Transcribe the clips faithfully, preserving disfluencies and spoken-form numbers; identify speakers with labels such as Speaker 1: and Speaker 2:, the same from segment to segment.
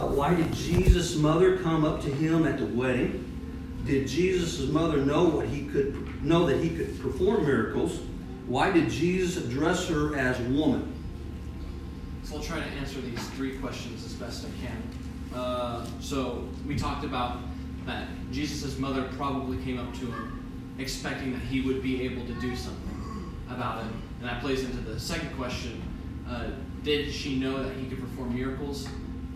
Speaker 1: Uh, why did Jesus' mother come up to him at the wedding? Did Jesus' mother know what he could know that he could perform miracles? Why did Jesus address her as woman?
Speaker 2: So I'll try to answer these three questions as best I can. Uh, so we talked about that Jesus' mother probably came up to him expecting that he would be able to do something about it. And that plays into the second question. Uh, did she know that he could perform miracles?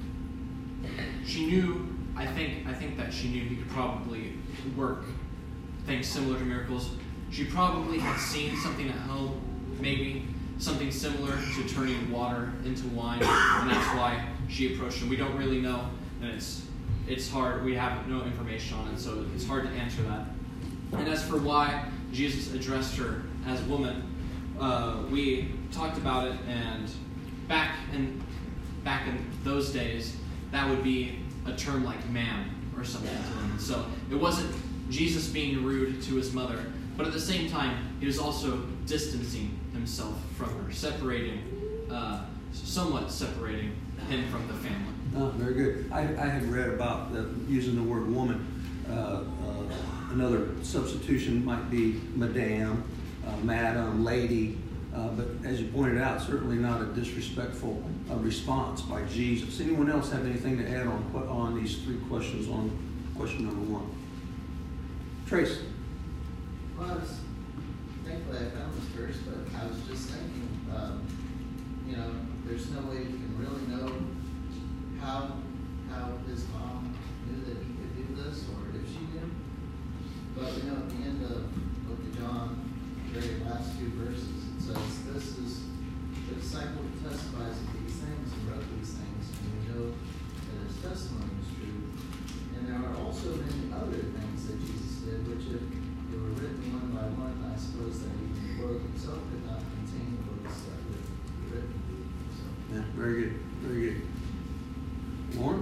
Speaker 2: She knew, I think, I think that she knew he could probably work things similar to miracles. She probably had seen something at home, maybe something similar to turning water into wine, and that's why she approached him. We don't really know, and it's it's hard. We have no information on it, so it's hard to answer that. And as for why Jesus addressed her as woman, uh, we talked about it, and back in back in those days, that would be a term like ma'am or something to them. So it wasn't Jesus being rude to his mother, but at the same time, he was also distancing himself from her, separating, uh, somewhat separating him from the family.
Speaker 1: Oh, very good. I, I had read about the, using the word woman. Uh, uh, another substitution might be madame, uh, madam, lady. Uh, but as you pointed out, certainly not a disrespectful uh, response by Jesus. Anyone else have anything to add on on these three questions on question number one? Trace.
Speaker 3: Well, I was, thankfully I found this verse, but I was just thinking, um, you know, there's no way you can really know how how his mom knew that he could do this, or if she knew. But you know, at the end of the book of John, the very last two verses, it says, "This is the disciple who testifies of these things and wrote these things, and we know that his testimony is true. And there are also many other things that Jesus did, which if they were written one by one, I suppose that even the world itself could not contain the books that would be written." So.
Speaker 1: Yeah, very good, very good. Warren?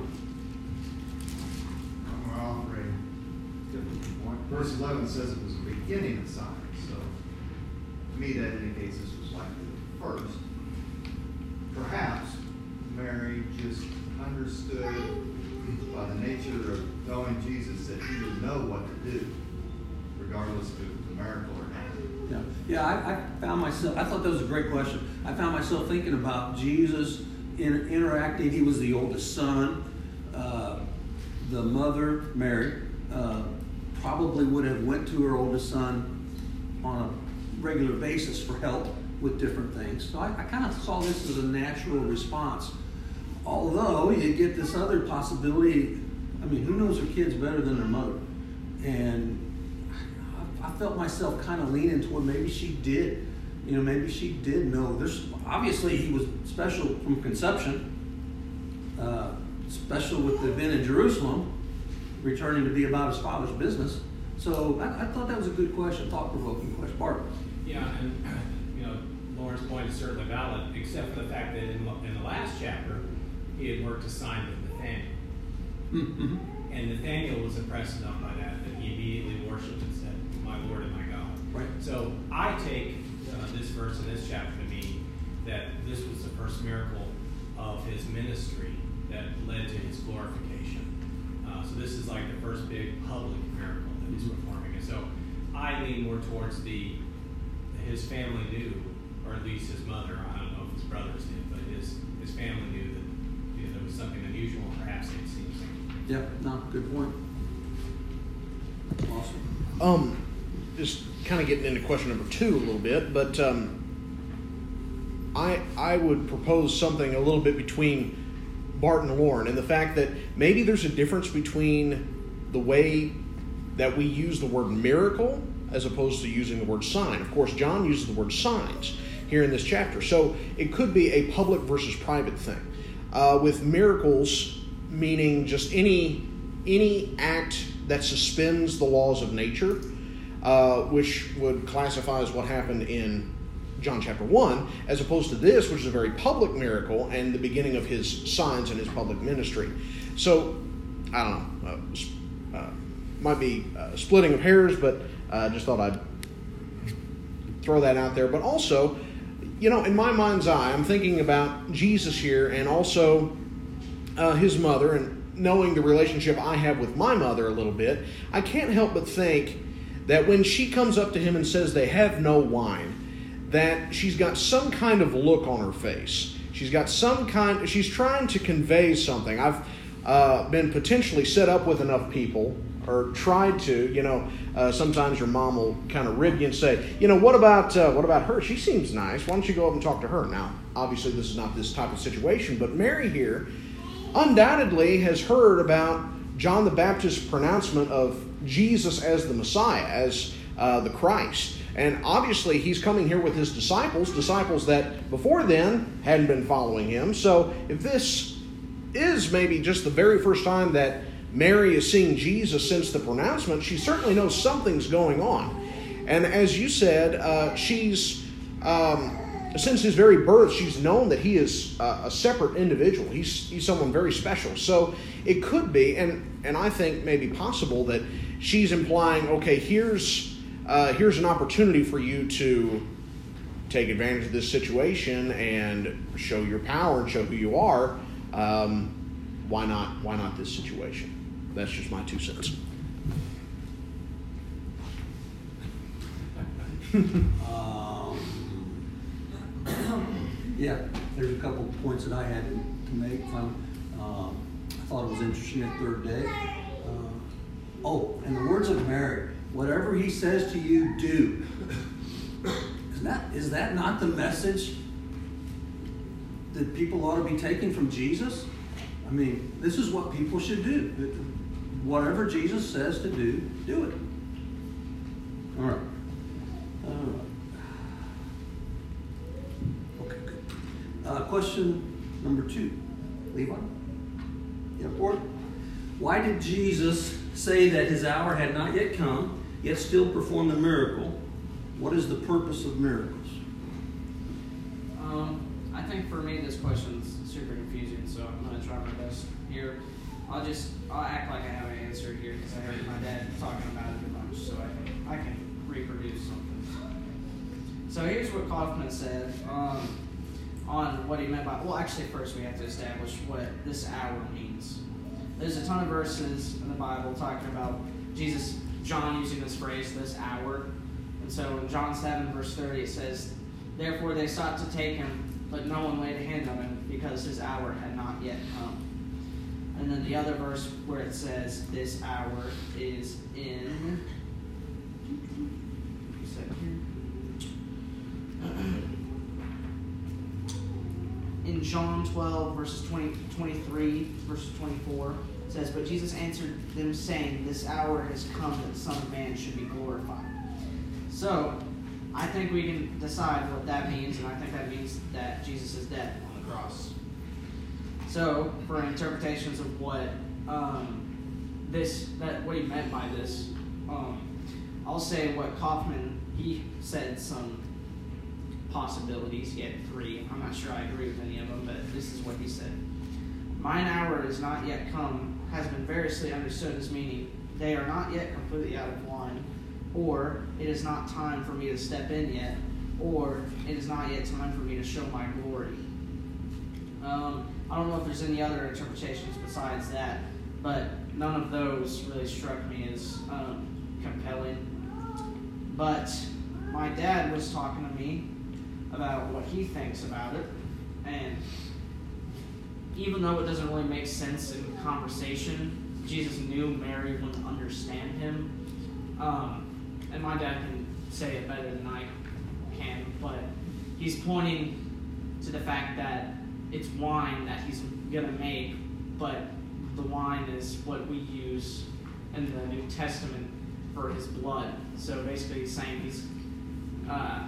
Speaker 4: I'm going to offer a different point. Verse eleven says it was the beginning of signs, so to me that indicates this was likely the first. Perhaps Mary just understood by the nature of knowing Jesus that he would know what to do, regardless if it was a miracle or not.
Speaker 1: Yeah, yeah. I, I found myself. I thought that was a great question. I found myself thinking about Jesus in, interacting. He was the oldest son. Uh, the mother, Mary, uh, probably would have went to her oldest son on a regular basis for help with different things. So I, I kind of saw this as a natural response. Although you get this other possibility. I mean, who knows her kids better than their mother? And I felt myself kind of leaning toward maybe she did. You know, maybe she did know. There's obviously he was special from conception, uh, special with the event in Jerusalem, returning to be about his father's business. So I, I thought that was a good question, thought-provoking question. Bart.
Speaker 5: Yeah, and you know, Lauren's point is certainly valid, except for the fact that in, in the last chapter, he had worked a sign with Nathaniel.
Speaker 1: Mm-hmm.
Speaker 5: And Nathaniel was impressed enough by that that he immediately worshipped and said, "My Lord and my God."
Speaker 1: Right.
Speaker 5: So I take uh, this verse in this chapter to mean that this was the first miracle of his ministry that led to his glorification. Uh, so this is like the first big public miracle that he's performing. And so I lean more towards the his family knew, or at least his mother. I don't know if his brothers did, but his his family knew that you know, there was something unusual, and perhaps they'd seen something.
Speaker 1: Yeah. No. Good point. Awesome.
Speaker 6: Um, just kind of getting into question number two a little bit, but um, I I would propose something a little bit between Bart and Lauren, and the fact that maybe there's a difference between the way that we use the word miracle as opposed to using the word sign. Of course, John uses the word signs here in this chapter, so it could be a public versus private thing. Uh, with miracles meaning just any any act that suspends the laws of nature, uh, which would classify as what happened in John chapter one, as opposed to this, which is a very public miracle and the beginning of his signs and his public ministry. So, I don't know, uh, uh, might be uh, splitting of hairs, but I uh, just thought I'd throw that out there. But also, you know, in my mind's eye, I'm thinking about Jesus here, and also uh, his mother and knowing the relationship I have with my mother a little bit, I can't help but think that when she comes up to him and says they have no wine, that she's got some kind of look on her face. She's got some kind, she's trying to convey something. I've uh, been potentially set up with enough people, or tried to, you know, uh, sometimes your mom will kind of rib you and say, you know, what about uh, what about her? She seems nice. Why don't you go up and talk to her? Now, obviously this is not this type of situation, but Mary here undoubtedly has heard about John the Baptist's pronouncement of Jesus as the Messiah, as uh, the Christ. And obviously he's coming here with his disciples, disciples that before then hadn't been following him. So if this is maybe just the very first time that Mary is seeing Jesus since the pronouncement, she certainly knows something's going on. And as you said, uh, she's... Um, Since his very birth, she's known that he is uh, a separate individual. He's he's someone very special. So it could be, and and I think maybe possible, that she's implying, okay, here's uh, here's an opportunity for you to take advantage of this situation and show your power and show who you are. Um, why not? Why not this situation? That's just my two cents.
Speaker 1: Yeah, there's a couple of points that I had to make. Um, um, I thought it was interesting that third day. Uh, oh, and the words of Mary, whatever he says to you, do. Is that, is that not the message that people ought to be taking from Jesus? I mean, this is what people should do. Whatever Jesus says to do, do it. All right. All right. Uh, question number two. Levi? Yeah, Ford? Why did Jesus say that his hour had not yet come, yet still perform the miracle? What is the purpose of miracles?
Speaker 7: Um, I think for me this question's super confusing, so I'm going to try my best here. I'll just, I'll act like I have an answer here because I heard my dad talking about it a bunch, so I can, I can reproduce something. So here's what Kaufman said. Um, on what he meant by, well, actually first we have to establish what this hour means. There's a ton of verses in the Bible talking about Jesus, John using this phrase, this hour. And so in John seven verse thirty it says, therefore they sought to take him, but no one laid a hand on him because his hour had not yet come. And then the other verse where it says this hour is in, a second here. In John twelve, verses twenty, twenty-three, verses twenty-four, it says, but Jesus answered them, saying, this hour has come that the Son of Man should be glorified. So, I think we can decide what that means, and I think that means that Jesus is dead on the cross. So, for interpretations of what um, this, that what he meant by this, um, I'll say what Kaufman, he said some possibilities. He had three. I'm not sure I agree with any of them, but this is what he said. Mine hour is not yet come has been variously understood as meaning they are not yet completely out of line, or it is not time for me to step in yet, or it is not yet time for me to show my glory. Um, I don't know if there's any other interpretations besides that, but none of those really struck me as um, compelling. But my dad was talking to me about what he thinks about it, and even though it doesn't really make sense in conversation, Jesus knew Mary wouldn't understand him, um, and my dad can say it better than I can, but he's pointing to the fact that it's wine that he's gonna make, but the wine is what we use in the New Testament for his blood. So basically he's saying he's uh,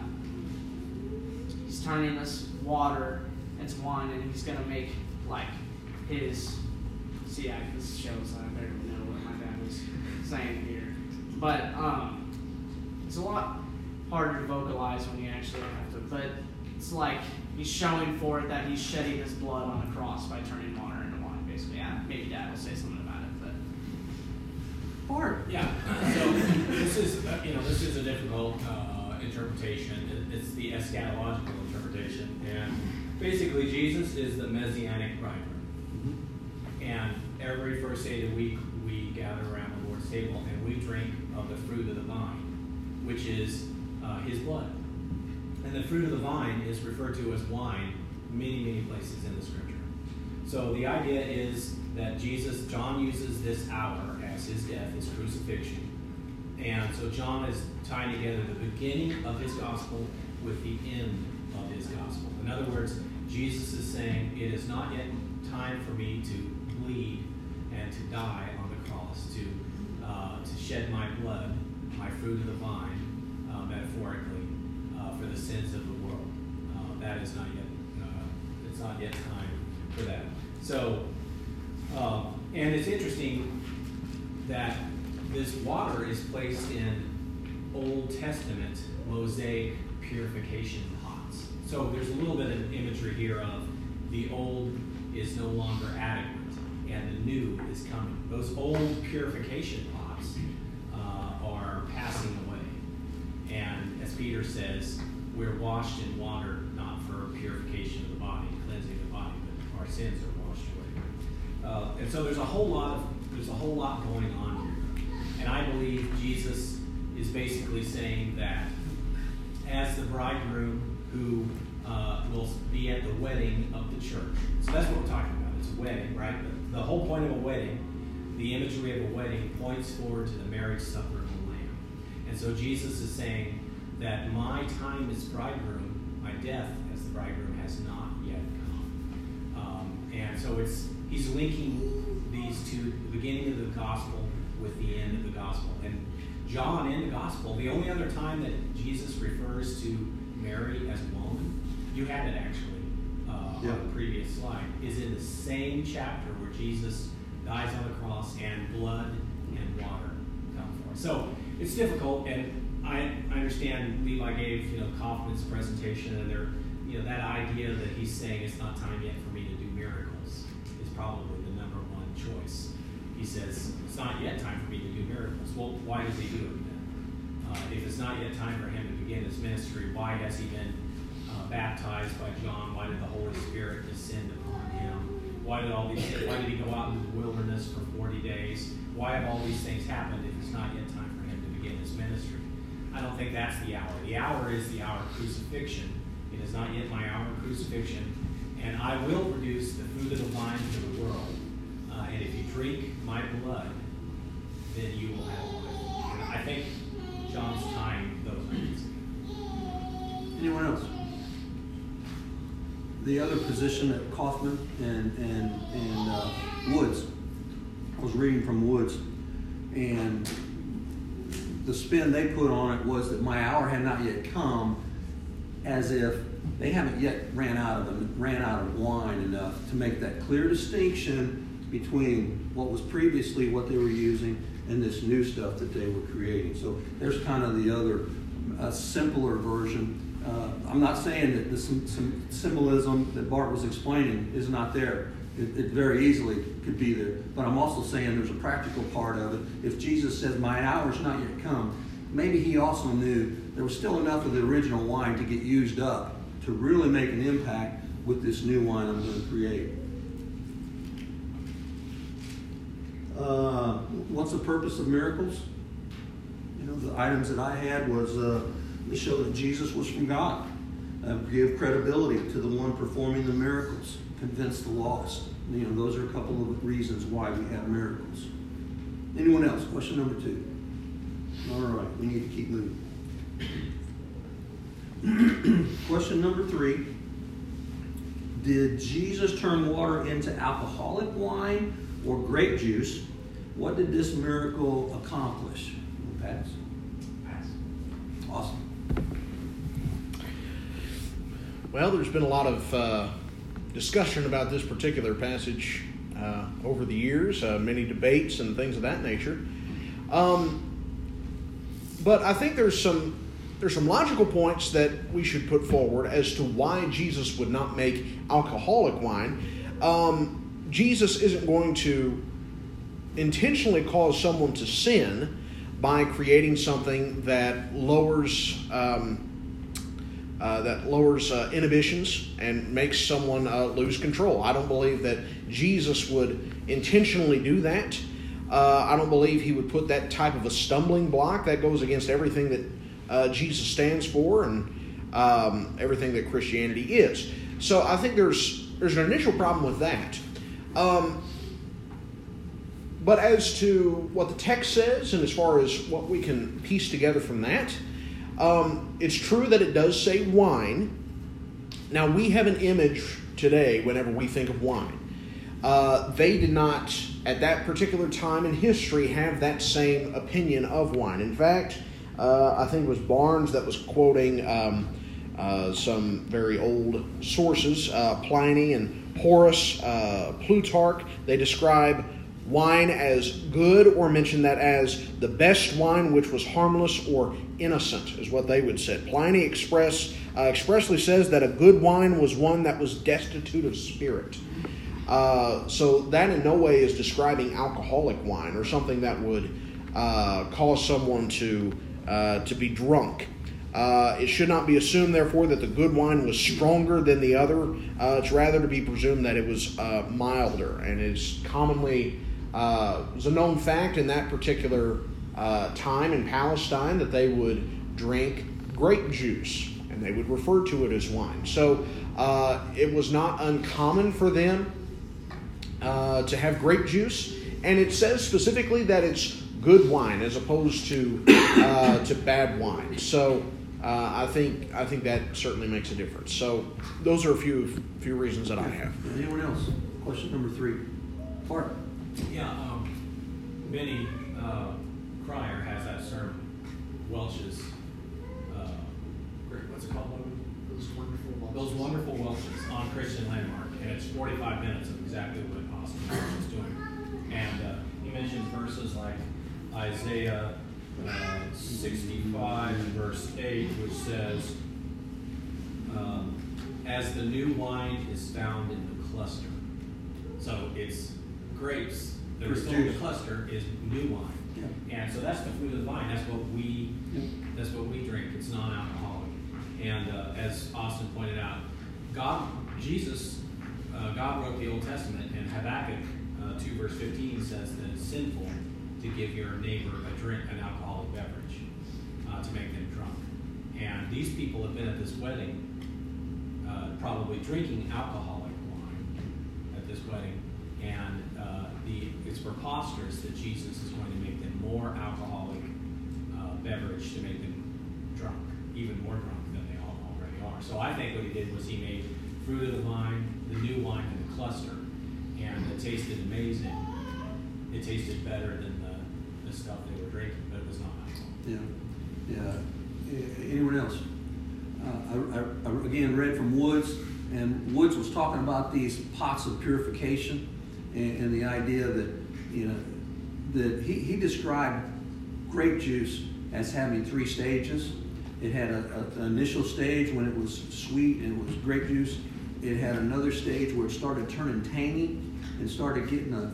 Speaker 7: He's turning this water into wine, and he's going to make, like, his... See, I, this shows I barely know what my dad was saying here. But um, it's a lot harder to vocalize when you actually have to. But it's like he's showing for it that he's shedding his blood on the cross by turning water into wine, basically. Yeah, maybe Dad will say something about it, but...
Speaker 1: Or,
Speaker 5: yeah, so this is, uh, you know, this is a difficult uh, interpretation. It's the eschatological interpretation. And basically, Jesus is the Messianic bridegroom.
Speaker 1: mm-hmm.
Speaker 5: and every first day of the week we gather around the Lord's table and we drink of the fruit of the vine, which is uh, his blood. And the fruit of the vine is referred to as wine many, many places in the scripture. So the idea is that Jesus, John uses this hour as his death, his crucifixion. And so John is tying together the beginning of his gospel with the end of his gospel. In other words, Jesus is saying, it is not yet time for me to bleed and to die on the cross, to uh, to shed my blood, my fruit of the vine, uh, metaphorically, uh, for the sins of the world. Uh, that is not yet, uh, it's not yet time for that. So, uh, and it's interesting that this water is placed in Old Testament Mosaic purification pots. So there's a little bit of imagery here of the old is no longer adequate and the new is coming. Those old purification pots uh, are passing away. And as Peter says, we're washed in water not for purification of the body, cleansing of the body, but our sins are washed away. Uh, and so there's a whole lot of there's a whole lot going on here. And I believe Jesus is basically saying that as the bridegroom who uh, will be at the wedding of the church. So that's what we're talking about. It's a wedding, right? The, the whole point of a wedding, the imagery of a wedding, points forward to the marriage supper of the Lamb. And so Jesus is saying that my time as bridegroom, my death as the bridegroom has not yet come. Um, and so it's he's linking these two, the beginning of the gospel with the end of the gospel. And John in the gospel, the only other time that Jesus refers to Mary as a woman, you had it actually uh, yeah. on the previous slide, is in the same chapter where Jesus dies on the cross and blood and water come forth. So it's difficult, and I, I understand Levi gave you know Kaufman's presentation, and there, you know that idea that he's saying it's not time yet for me to do miracles is probably the number one choice. He says it's not yet time for me to do miracles. Well, why does he do it then? Uh, if it's not yet time for him to begin his ministry, why has he been uh, baptized by John? Why did the Holy Spirit descend upon him? Why did all these? Why did he go out into the wilderness for forty days? Why have all these things happened if it's not yet time for him to begin his ministry? I don't think that's the hour. The hour is the hour of crucifixion. It is not yet my hour of crucifixion, and I will produce the fruit of the vine to the world. Uh, and if you drink my blood, then you will have life. And I think John's tying those things.
Speaker 1: Anyone else? The other position at Kaufman and and and uh, Woods. I was reading from Woods, and the spin they put on it was that my hour had not yet come, as if they haven't yet ran out of them, ran out of wine enough to make that clear distinction between what was previously what they were using and this new stuff that they were creating. So there's kind of the other uh, simpler version. Uh, I'm not saying that the some, some symbolism that Bart was explaining is not there. It, it very easily could be there. But I'm also saying there's a practical part of it. If Jesus says, my hour's not yet come, maybe he also knew there was still enough of the original wine to get used up to really make an impact with this new wine I'm going to create. Uh, what's the purpose of miracles? You know, the items that I had was uh, to show that Jesus was from God, uh, give credibility to the one performing the miracles, convince the lost. You know, those are a couple of reasons why we have miracles. Anyone else? Question number two. All right, we need to keep moving. Question number three. Did Jesus turn water into alcoholic wine or grape juice? What did this miracle accomplish? Pass. Pass. Awesome.
Speaker 6: Well, there's been a lot of uh, discussion about this particular passage uh, over the years, uh, many debates and things of that nature. Um, but I think there's some there's some logical points that we should put forward as to why Jesus would not make alcoholic wine. Um, Jesus isn't going to intentionally cause someone to sin by creating something that lowers um, uh, that lowers uh, inhibitions and makes someone uh, lose control. I don't believe that Jesus would intentionally do that. Uh, I don't believe he would put that type of a stumbling block. That goes against everything that uh, Jesus stands for and um, everything that Christianity is. So I think there's there's an initial problem with that. Um, but as to what the text says, and as far as what we can piece together from that, um, it's true that it does say wine. Now, we have an image today whenever we think of wine. Uh, they did not, at that particular time in history, have that same opinion of wine. In fact, uh, I think it was Barnes that was quoting um, uh, some very old sources, uh, Pliny and Horace, uh, Plutarch. They describe wine as good, or mention that as the best wine which was harmless or innocent, is what they would say. Pliny express, uh, expressly says that a good wine was one that was destitute of spirit. Uh, so that in no way is describing alcoholic wine or something that would uh, cause someone to uh, to be drunk. Uh, it should not be assumed, therefore, that the good wine was stronger than the other. Uh, it's rather to be presumed that it was uh, milder, and is commonly uh, was a known fact in that particular uh, time in Palestine that they would drink grape juice, and they would refer to it as wine. So uh, it was not uncommon for them uh, to have grape juice, and it says specifically that it's good wine as opposed to uh, to bad wine. So uh, I think I think that certainly makes a difference. So those are a few few reasons that I have.
Speaker 1: Anyone else? Question number three. Bart.
Speaker 5: Yeah, um, Benny uh, Cryer has that sermon, Welch's, uh, what's it called?
Speaker 3: Those wonderful Welches.
Speaker 5: Those wonderful Welches on Christian Landmark, and it's forty-five minutes of exactly what Austin Welch is doing. And uh, he mentions verses like Isaiah uh, sixty-five, verse eight, which says, um, as the new wine is found in the cluster. So it's grapes that are still in the cluster is new wine. Yeah. And so that's the fruit of the vine. That's what we yeah. that's what we drink. It's non-alcoholic. And uh, as Austin pointed out, God, Jesus, uh, God wrote the Old Testament, and Habakkuk uh, two verse fifteen says that it's sinful to give your neighbor a drink, an alcoholic beverage, uh, to make them drunk. And these people have been at this wedding, uh, probably drinking alcoholic wine at this wedding, and uh, the it's preposterous that Jesus is going to make them more alcoholic uh, beverage to make them drunk, even more drunk than they all already are. So I think what he did was he made fruit of the vine, the new wine in the cluster, and it tasted amazing. It tasted better than the, the stuff they were drinking, but it was not alcohol.
Speaker 1: Yeah, yeah. Anyone else? Uh, I, I, I again read from Woods, and Woods was talking about these pots of purification, and, and the idea that you know that he, he described grape juice as having three stages. It had a, a, an initial stage when it was sweet and it was grape juice. It had another stage where it started turning tangy and started getting a,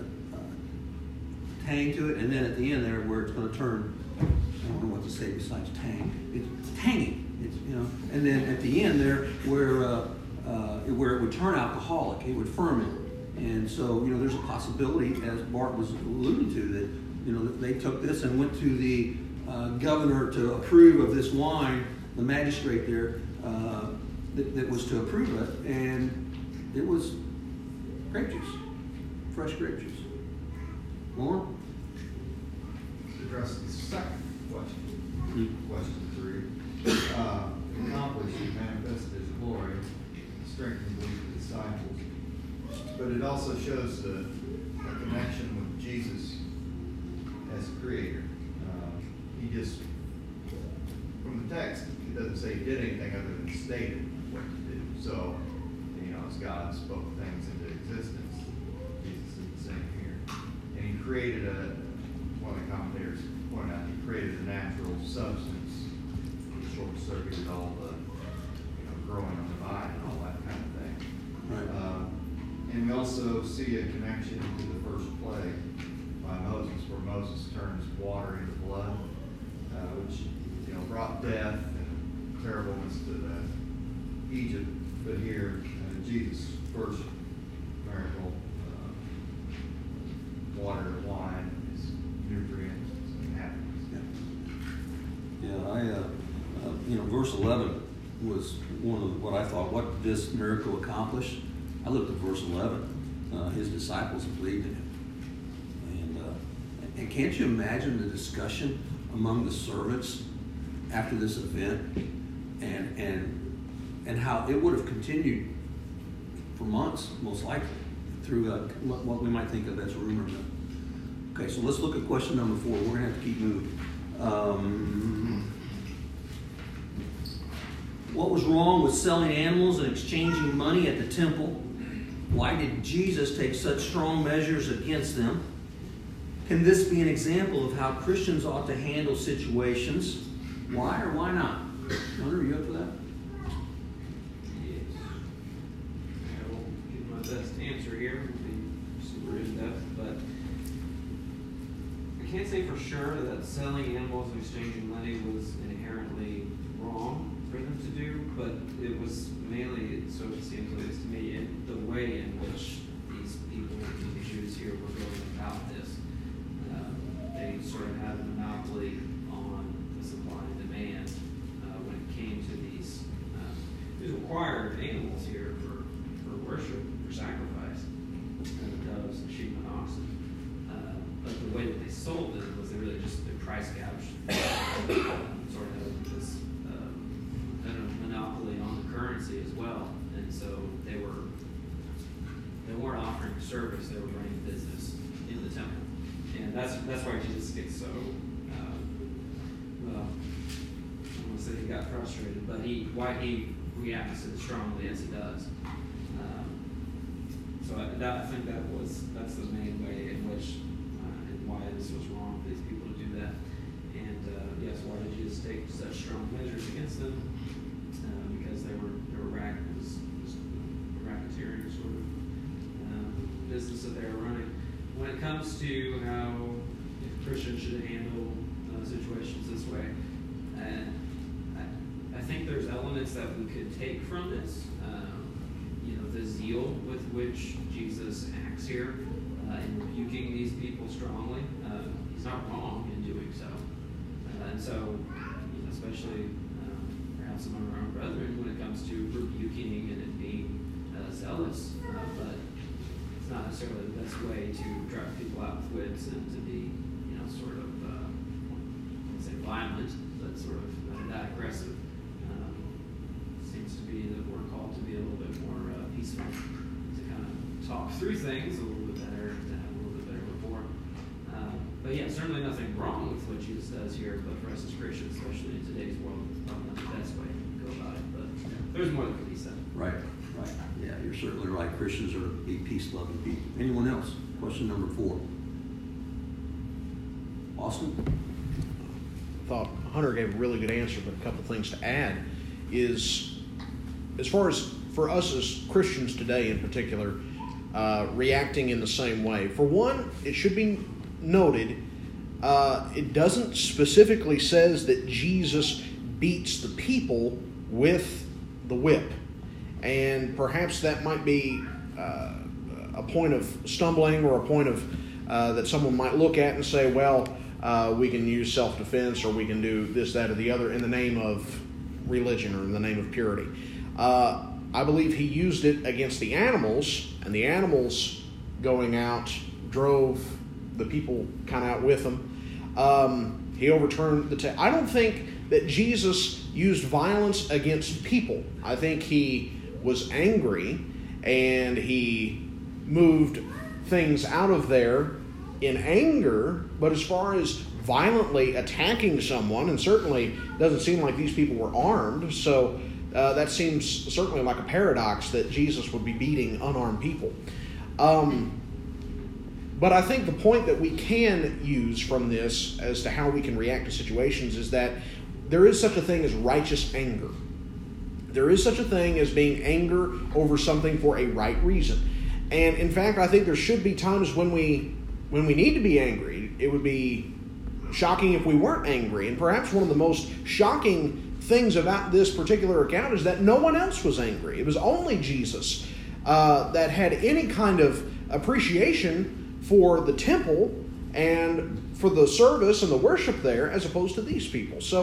Speaker 1: a tang to it, and then at the end there where it's going to turn, I don't know what to say besides tang. It's tangy. It's you know, and then at the end there where uh, uh, where it would turn alcoholic, it would ferment. And so, you know, there's a possibility, as Bart was alluding to, that, you know, they took this and went to the uh, governor to approve of this wine, the magistrate there, uh, that, that was to approve it, and it was grape juice, fresh grape juice. More?
Speaker 4: To address the second question, mm-hmm. question three, uh, accomplished and manifested his glory, strengthened the disciples. But it also shows the, the connection with Jesus as creator. Uh, he just, from the text, it doesn't say he did anything other than stated what to do. So, you know, as God spoke things into existence, Jesus did the same here. And he created a, one of the commentators pointed out, he created a natural substance, short-circuited all the, you know, growing on the vine and all that kind of thing.
Speaker 1: Right.
Speaker 4: Uh, And we also see a connection to the first plague by Moses, where Moses turns water into blood, uh, which you know brought death and terribleness to the
Speaker 1: you know, verse eleven was one of what I thought, what did this miracle accomplish? I looked at verse eleven. Uh, his disciples believed in him. And, uh, and can't you imagine the discussion among the servants after this event, and and and how it would have continued for months, most likely, through uh, what we might think of as rumor mill. Okay, so let's look at question number four. We're going to have to keep moving. Um, what was wrong with selling animals and exchanging money at the temple? Why did Jesus take such strong measures against them? Can this be an example of how Christians ought to handle situations? Why or why not? Hunter, are you up for that?
Speaker 8: Yes. I will give my best answer here. It'll be super in-depth, but I can't say for sure that selling animals and exchanging money was inherently wrong for them to do, but it was mainly, so it seems at least to me, in the way in which these people, the Jews here, were going about this. Uh, they sort of had a monopoly on the supply and demand uh, when it came to these uh, these required animals here for, for worship, for sacrifice, and doves and sheep and oxen. Uh, but the way that they sold them was they really just they price gouged, uh, sort of this uh, kind of monopoly on the currency as well. And so they were they weren't offering service; they were running business in the temple, and that's that's why Jesus gets so uh, well. I don't want to say he got frustrated, but he why he reacts as strongly as he does. Um, so I, that, I think that was that's the main way in which uh, and why this was wrong for these people to do that. And uh, yes, why did Jesus take such strong measures against them? Uh, because they were they were rack was, was a racketeering sort of um, business that they were running. When it comes to how if Christians should handle uh, situations this way, uh, I, I think there's elements that we could take from this. Um, you know, the zeal with which Jesus acts here uh, in rebuking these people strongly. Uh, he's not wrong in doing so. Uh, and so, you know, especially um, perhaps among our own brethren when it comes to rebuking and it being uh, zealous. Uh, but it's not necessarily the best way to drive people out with whips and to be, you know, sort of, uh, I wouldn't say violent, but sort of not that aggressive. Um, seems to be that we're called to be a little bit more uh, peaceful, to kind of talk through things a little bit better, to have a little bit better rapport. Um, but yeah, certainly nothing wrong with what Jesus does here, but for us as Christians, especially in today's world, it's probably not the best way to go about it. But there's more that can be said.
Speaker 1: Right, right. Yeah, you're certainly right. Christians are to be peace-loving people. Anyone else? Question number four. Austin?
Speaker 6: I thought Hunter gave a really good answer, but a couple of things to add is, as far as for us as Christians today in particular, uh, reacting in the same way. For one, it should be noted, uh, it doesn't specifically says that Jesus beats the people with the whip. And perhaps that might be uh, a point of stumbling or a point of uh, that someone might look at and say, well, uh, we can use self-defense or we can do this, that, or the other in the name of religion or in the name of purity. Uh, I believe he used it against the animals, and the animals going out drove the people kind of out with him. Um, he overturned the... Ta- I don't think that Jesus used violence against people. I think he was angry and he moved things out of there in anger, but as far as violently attacking someone, and certainly doesn't seem like these people were armed, so uh, that seems certainly like a paradox that Jesus would be beating unarmed people. Um, but I think the point that we can use from this as to how we can react to situations is that there is such a thing as righteous anger. There is such a thing as being anger over something for a right reason. And in fact, I think there should be times when we when we need to be angry. It would be shocking if we weren't angry. And perhaps one of the most shocking things about this particular account is that no one else was angry. It was only Jesus uh, that had any kind of appreciation for the temple and for the service and the worship there as opposed to these people. So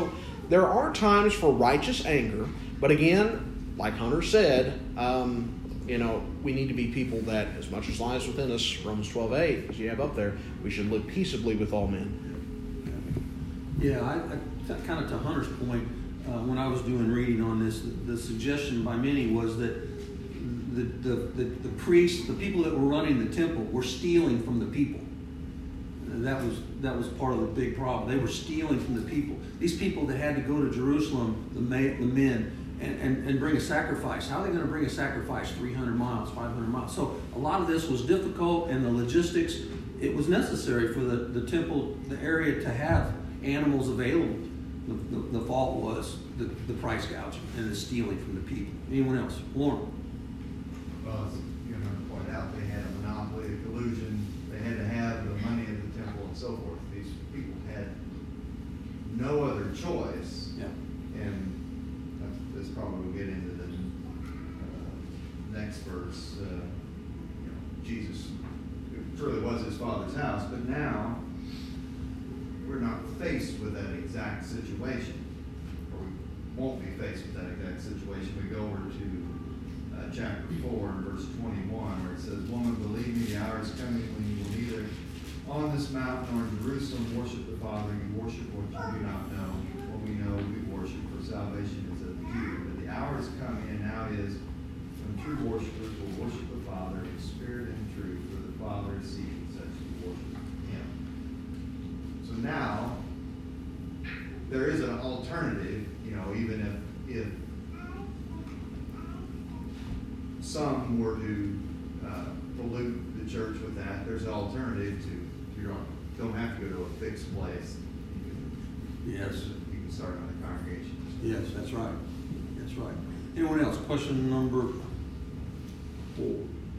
Speaker 6: there are times for righteous anger, but again, like Hunter said, um, you know, we need to be people that, as much as lies within us, Romans twelve eight, as you have up there, we should live peaceably with all men.
Speaker 1: Yeah, I, I kind of to Hunter's point, uh, when I was doing reading on this, the, the suggestion by many was that the, the, the, the priests, the people that were running the temple, were stealing from the people. And that was that was part of the big problem. They were stealing from the people. These people that had to go to Jerusalem, the, ma- the men, and, and, and bring a sacrifice. How are they going to bring a sacrifice three hundred miles, five hundred miles? So a lot of this was difficult, and the logistics, it was necessary for the, the temple, the area to have animals available. The, the, the fault was the, the price gouging and the stealing from the people. Anyone else? Warren.
Speaker 4: Well, as you know, pointed out, they had a monopoly, a collusion. They had to have the money of the temple and so forth. These people had no other choice.
Speaker 1: Yeah.
Speaker 4: And that's, that's probably we'll get into the uh, next verse. Uh, you know, Jesus, it truly was his Father's house, but now we're not faced with that exact situation, or we won't be faced with that exact situation. We go over to uh, chapter four and verse twenty-one, where it says, "Woman, believe me, the hour is coming when you will neither on this mountain nor in Jerusalem worship the Father. You worship what you do not know. What we know, we worship, for salvation is of the Jew. But the hour is coming, and now is, when true worshipers will worship the Father in spirit and truth, for the Father is seeking such to worship him." So now, there is an alternative, you know, even if, if some were to uh, pollute the church with that, there's an alternative to, you don't, don't have to go to a fixed place. You can,
Speaker 1: Yes.
Speaker 4: You can start on the congregation.
Speaker 1: Yes, that's right. That's right. Anyone else? Question number four.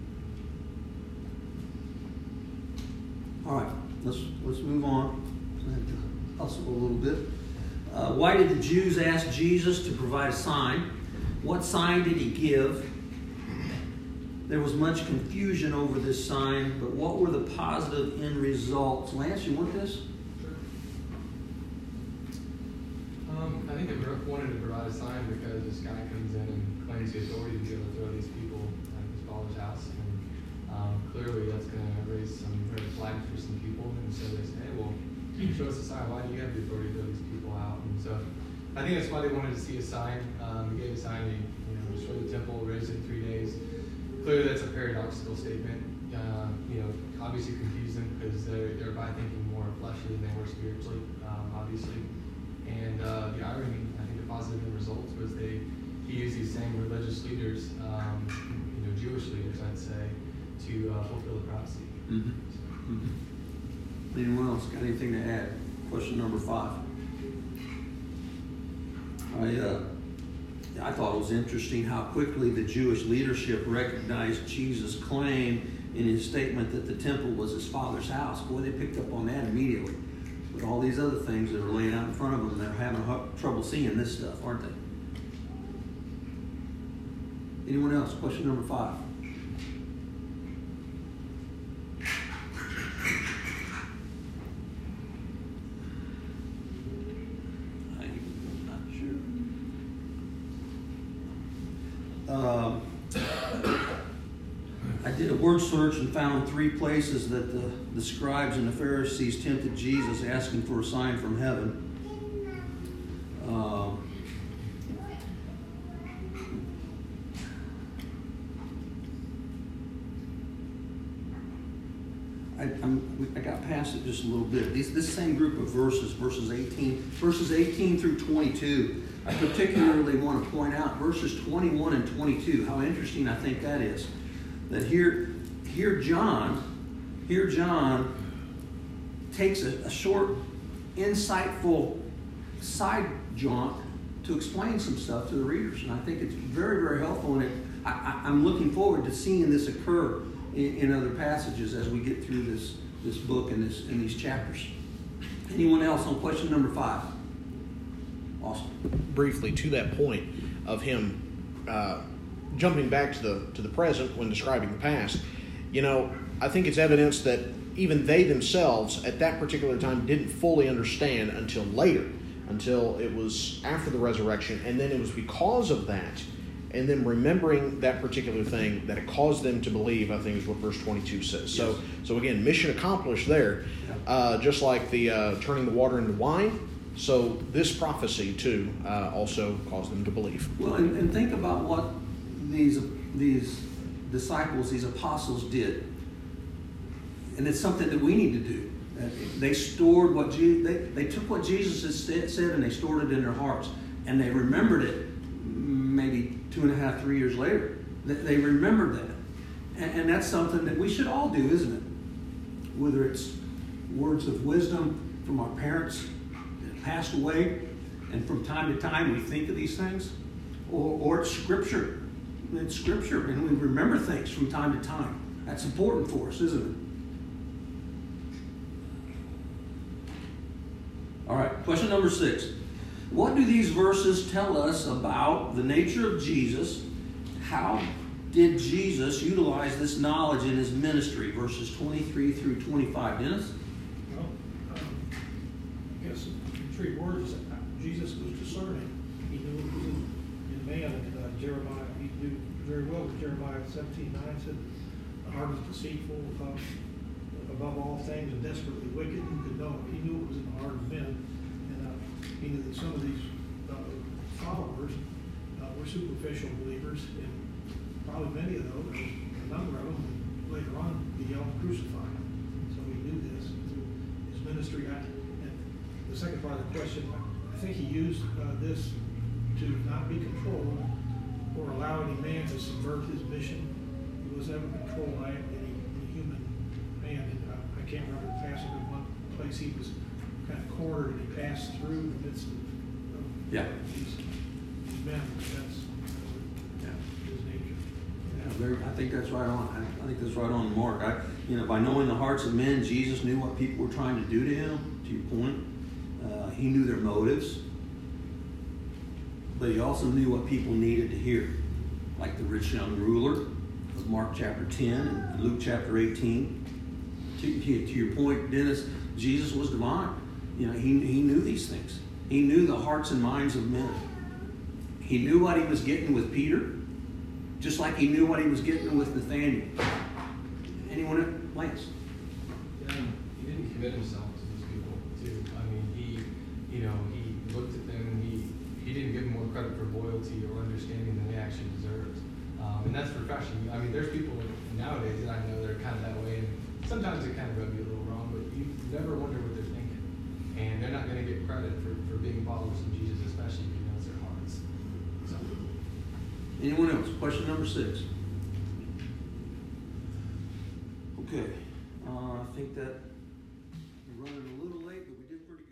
Speaker 1: All right, let's let's move on. I have to hustle a little bit. Uh, why did the Jews ask Jesus to provide a sign? What sign did he give? There was much confusion over this sign, but what were the positive end results? Lance, you want this?
Speaker 9: Um, I think they wanted to provide a sign because this guy comes in and claims the authority to be able to throw these people at his father's house. And um, clearly that's going to raise some red flags for some people. And so they say, hey, well, show us a sign. Why do you have the authority to throw these people out? And so I think that's why they wanted to see a sign. Um, he gave a sign, he you know, destroyed the temple, raised it in three days. Clearly that's a paradoxical statement. Uh, you know, obviously confused them because they're, they're by thinking more fleshly than they were spiritually, um, obviously. And uh, the irony, I think the positive results was they he used these same religious leaders, um, you know, Jewish leaders, I'd say, to uh, fulfill the prophecy.
Speaker 1: Mm-hmm. Mm-hmm. Anyone else got anything to add? Question number five. I uh, I thought it was interesting how quickly the Jewish leadership recognized Jesus' claim in his statement that the temple was his Father's house. Boy, they picked up on that immediately. But all these other things that are laying out in front of them, they're having trouble seeing this stuff, aren't they? Anyone else? Question number five. I'm not sure. Um, I did a word search and found three places that the, the scribes and the Pharisees tempted Jesus, asking for a sign from heaven. Um, I, I'm, I got past it just a little bit. These, this same group of verses, verses eighteen, verses eighteen through twenty-two. I particularly want to point out verses twenty-one and twenty-two. How interesting I think that is. That here, here John, here John takes a, a short, insightful side jaunt to explain some stuff to the readers, and I think it's very, very helpful. And it, I, I, I'm looking forward to seeing this occur in, in other passages as we get through this this book and this in these chapters. Anyone else on question number five? Awesome.
Speaker 6: Briefly to that point of him. Uh, Jumping back to the to the present when describing the past, you know, I think it's evidence that even they themselves at that particular time didn't fully understand until later, until it was after the resurrection, and then it was because of that, and then remembering that particular thing, that it caused them to believe, I think is what verse twenty-two says. Yes. So, so again, mission accomplished there, uh, just like the uh, turning the water into wine. So this prophecy, too, uh, also caused them to believe.
Speaker 1: Well, and, and think about what these these disciples, these apostles did. And it's something that we need to do. They stored what Je- they, they took what Jesus had said and they stored it in their hearts. And they remembered it maybe two and a half, three years later. They remembered that. And, and that's something that we should all do, isn't it? Whether it's words of wisdom from our parents that passed away, and from time to time we think of these things, or, or it's Scripture. It's Scripture, and we remember things from time to time. That's important for us, isn't it? All right, question number six. What do these verses tell us about the nature of Jesus? How did Jesus utilize this knowledge in his ministry? Verses twenty-three through twenty-five. Dennis?
Speaker 10: Well, um, I guess in three words, Jesus was discerning. He knew it was in, in man. And uh, Jeremiah, he knew very well what Jeremiah seventeen nine said, the heart is deceitful above, above all things and desperately wicked. Who could know it? He knew it was in the heart of men. And uh, he knew that some of these uh, followers uh, were superficial believers, and probably many of those, a number of them, later on be held crucified. So he knew this through his ministry. I, and the second part of the question, I think he used uh, this to not be controlled or allow any man to subvert his mission. He was never controlled by any, any human man. And uh, I can't remember the passage, but one place he was kind of cornered and he passed through the midst of, of
Speaker 1: Yeah.
Speaker 10: these, these men. That's uh,
Speaker 1: Yeah.
Speaker 10: his nature.
Speaker 1: Yeah, very, I think that's right on. I, I think that's right on the mark. I, you know, by knowing the hearts of men, Jesus knew what people were trying to do to him. To your point, uh, he knew their motives, but he also knew what people needed to hear, like the rich young ruler of Mark chapter ten and Luke chapter eighteen. To, to, to your point, Dennis, Jesus was divine. You know, he he knew these things. He knew the hearts and minds of men. He knew what he was getting with Peter, just like he knew what he was getting with Nathaniel. Anyone? Lance?
Speaker 9: Yeah, he didn't commit himself to these people, too. I mean, he, you know, he looked at them and he, he didn't give them more credit for loyalty or understanding than they actually deserved. Um, and that's refreshing. I mean, there's people nowadays that I know that are kind of that way, and sometimes it kind of rubs you a little wrong, but you never wonder what they're thinking. And they're not going to get credit for, for being followers of Jesus, especially if he knows their hearts. So.
Speaker 1: Anyone else? Question number six. Okay. Uh, I think that we're running a little late, but we did pretty good.